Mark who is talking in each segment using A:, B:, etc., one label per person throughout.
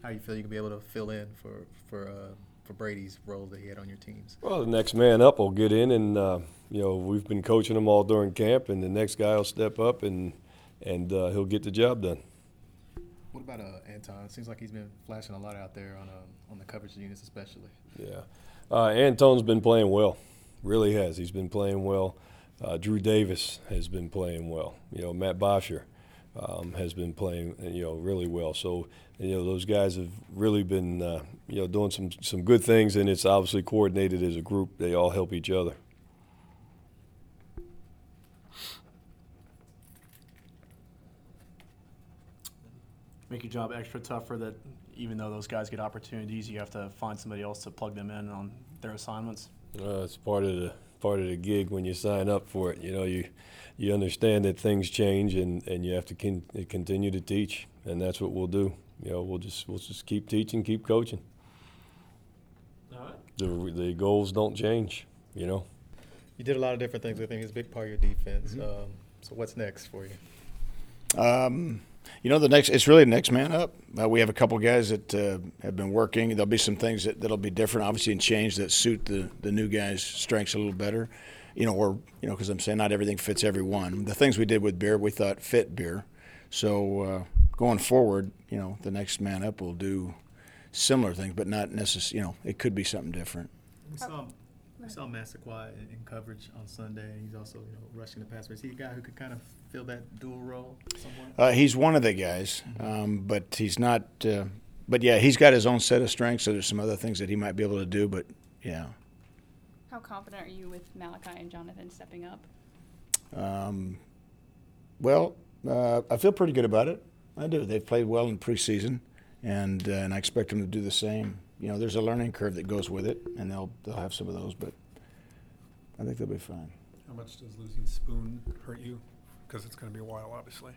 A: how you feel you can be able to fill in for Brady's role that he had on your teams.
B: Well, the next man up will get in, and we've been coaching him all during camp, and the next guy will step up and he'll get the job done.
A: What about Anton? Seems like he's been flashing a lot out there on the coverage units, especially.
B: Yeah, Anton's been playing well, really has. He's been playing well. Drew Davis has been playing well. Matt Bosher has been playing really well. So those guys have really been doing some good things, and it's obviously coordinated as a group. They all help each other.
C: Make your job extra tougher that even though those guys get opportunities, you have to find somebody else to plug them in on their assignments?
B: It's part of the gig when you sign up for it. You understand that things change, and you have to continue to teach, and that's what we'll do. We'll just keep teaching, keep coaching.
C: All right.
B: The goals don't change.
A: You did a lot of different things. I think it's a big part of your defense.
B: Mm-hmm.
A: So what's next for you?
D: It's really the next man up. We have a couple guys that have been working. There'll be some things that'll be different, obviously, and change that suit the new guys' strengths a little better. Because I'm saying not everything fits everyone. The things we did with Beer, we thought fit Beer. So going forward, the next man up will do similar things, but not necessarily. It could be something different.
A: We saw Massaquoi in coverage on Sunday. He's also rushing the passer. Is he a guy who could kind of fill that dual role somewhat?
D: He's one of the guys, but he's not. But yeah, he's got his own set of strengths. So there's some other things that he might be able to do. But yeah.
E: How confident are you with Malachi and Jonathan stepping up?
D: I feel pretty good about it. I do. They've played well in preseason, and I expect them to do the same. There's a learning curve that goes with it, and they'll have some of those, but I think they'll be fine.
F: How much does losing Spoon hurt you? Because it's going to be a while, obviously.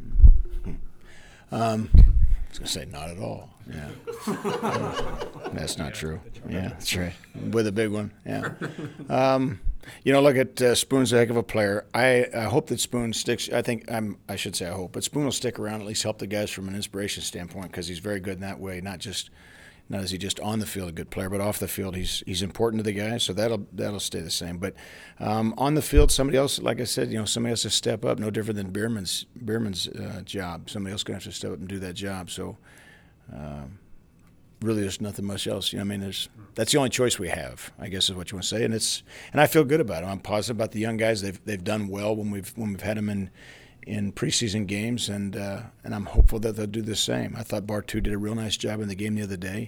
D: I was going to say not at all. Yeah. That's not true. Yeah, that's right. With a big one, yeah. Look at Spoon's a heck of a player. I hope that Spoon sticks. I should say I hope, but Spoon will stick around, at least help the guys from an inspiration standpoint, because he's very good in that way. Not is he just on the field a good player, but off the field he's important to the guys. So that'll stay the same. But on the field, somebody else, like I said, somebody else to step up. No different than Bierman's job. Somebody else going to have to step up and do that job. So really, there's nothing much else. That's the only choice we have, I guess, is what you want to say. And I feel good about it. I'm positive about the young guys. They've done well when we've had them in preseason games, and I'm hopeful that they'll do the same. I thought Bartu did a real nice job in the game the other day.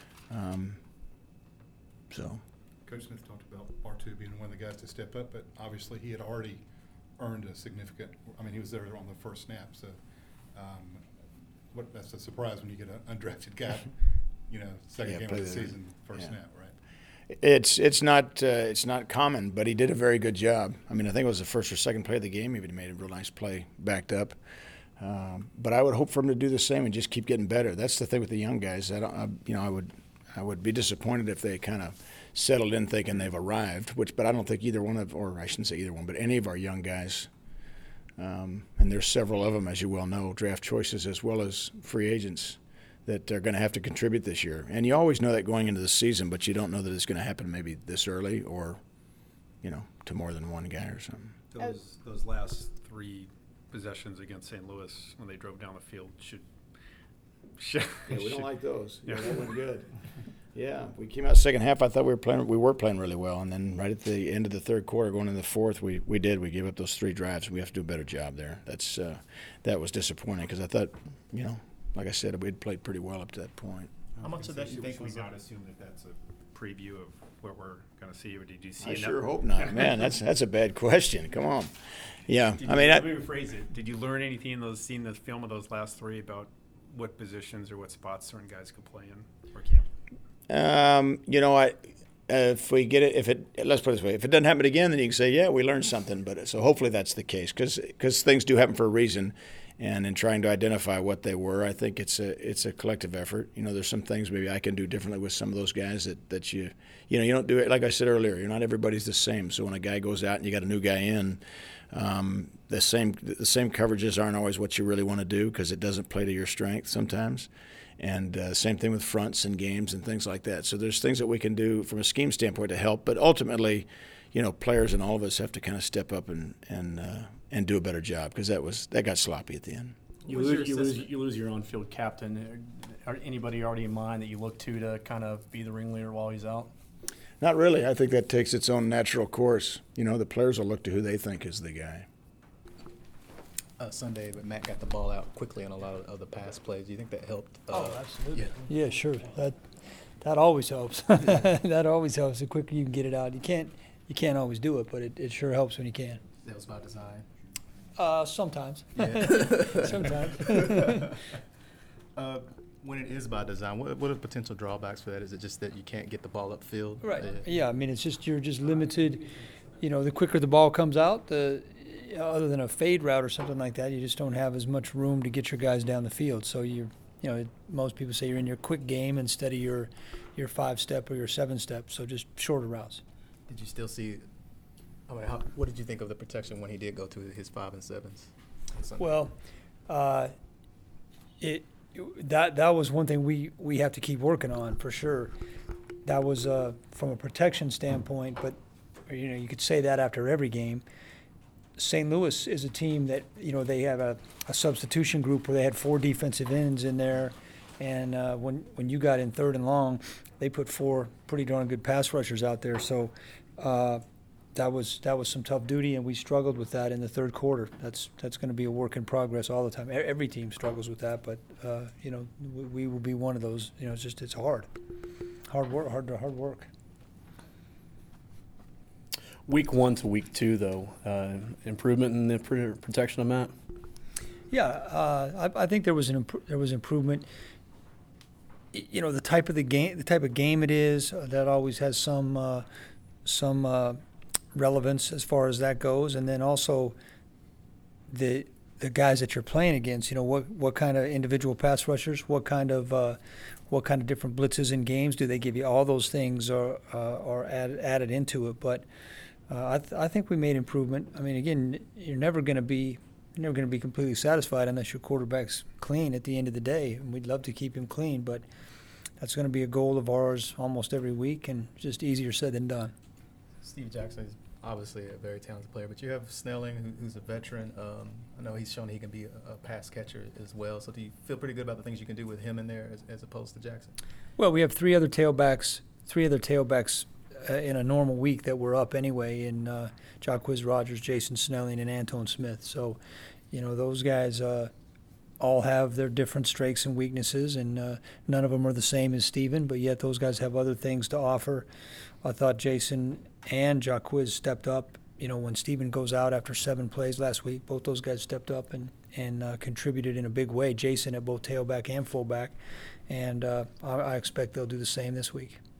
F: Coach Smith talked about Bartu being one of the guys to step up, but obviously he had already earned a significant. He was there on the first snap, so that's a surprise when you get an undrafted guy, second game of the season, first snap, right?
D: It's not common, but he did a very good job. I think it was the first or second play of the game. He made a real nice play backed up. But I would hope for him to do the same and just keep getting better. That's the thing with the young guys. I would be disappointed if they kind of settled in thinking they've arrived. But I don't think either one or I shouldn't say either one, but any of our young guys. And there's several of them, as you well know, draft choices as well as free agents that are going to have to contribute this year. And you always know that going into the season, but you don't know that it's going to happen maybe this early or, to more than one guy or something.
F: Those last three possessions against St. Louis when they drove down the field
D: Yeah, we don't like those. Yeah, that went good. Yeah, we came out second half. I thought we were playing really well, and then right at the end of the third quarter, going into the fourth, we gave up those three drives. We have to do a better job there. That was disappointing because I thought, like I said, we'd played pretty well up to that point.
A: How much of that you think was
G: not assume that that's a preview of what we're going to see, or did you see?
D: I sure hope not. Man, that's a bad question. Come on. Yeah,
G: let me rephrase it. Did you learn anything in seeing the film of those last three about what positions or what spots certain guys could play in or can't?
D: If we get it, let's put it this way: if it doesn't happen again, then you can say, yeah, we learned something. But so hopefully that's the case, because things do happen for a reason. And in trying to identify what they were, I think it's a collective effort. There's some things maybe I can do differently with some of those guys that you don't do it. Like I said earlier, not everybody's the same. So when a guy goes out and you got a new guy in, the same coverages aren't always what you really want to do because it doesn't play to your strength sometimes. And same thing with fronts and games and things like that. So there's things that we can do from a scheme standpoint to help. But ultimately, players and all of us have to kind of step up and do a better job, because that got sloppy at the end.
C: You lose your on-field captain. Or anybody already in mind that you look to kind of be the ringleader while he's out?
D: Not really. I think that takes its own natural course. The players will look to who they think is the guy.
A: Sunday, but Matt got the ball out quickly on a lot of the pass plays. Do you think that helped?
H: Absolutely. Yeah, sure. That always helps. That always helps. The quicker you can get it out, you can't always do it, but it sure helps when you can.
A: That was by design.
H: Sometimes.
A: Yeah.
H: Sometimes.
A: When it is by design, what are the potential drawbacks for that? Is it just that you can't get the ball upfield?
H: Right. Yeah. I mean, you're just limited. The quicker the ball comes out, other than a fade route or something like that, you just don't have as much room to get your guys down the field. So most people say you're in your quick game instead of your 5-step or your 7-step. So just shorter routes.
A: Did you still see? What did you think of the protection when he did go to his 5 and 7s?
H: Well, that was one thing we have to keep working on for sure. That was from a protection standpoint, but you could say that after every game. St. Louis is a team that they have a substitution group where they had 4 defensive ends in there, and when you got in 3rd and long, they put 4 pretty darn good pass rushers out there. So that was some tough duty, and we struggled with that in the 3rd quarter. That's going to be a work in progress all the time. Every team struggles with that, but we will be one of those. It's hard work.
C: Week 1 to week 2, though, improvement in the protection of Matt.
H: Yeah, I think there was improvement. The type of game it is, that always has some relevance as far as that goes, and then also the guys that you're playing against. What kind of individual pass rushers, what kind of different blitzes in games do they give you? All those things are added into it, but. I think we made improvement. I mean, again, you're never going to be completely satisfied unless your quarterback's clean at the end of the day. And we'd love to keep him clean, but that's going to be a goal of ours almost every week, and just easier said than done.
A: Steve Jackson is obviously a very talented player, but you have Snelling, who's a veteran. I know he's shown he can be a pass catcher as well. So do you feel pretty good about the things you can do with him in there as opposed to Jackson?
H: Well, we have three other tailbacks in a normal week that were up anyway, in Jacquizz Rodgers, Jason Snelling, and Antone Smith. So, those guys all have their different strengths and weaknesses, and none of them are the same as Steven, but yet those guys have other things to offer. I thought Jason and Jacquizz stepped up. When Steven goes out after 7 plays last week, both those guys stepped up and contributed in a big way. Jason at both tailback and fullback, and I expect they'll do the same this week.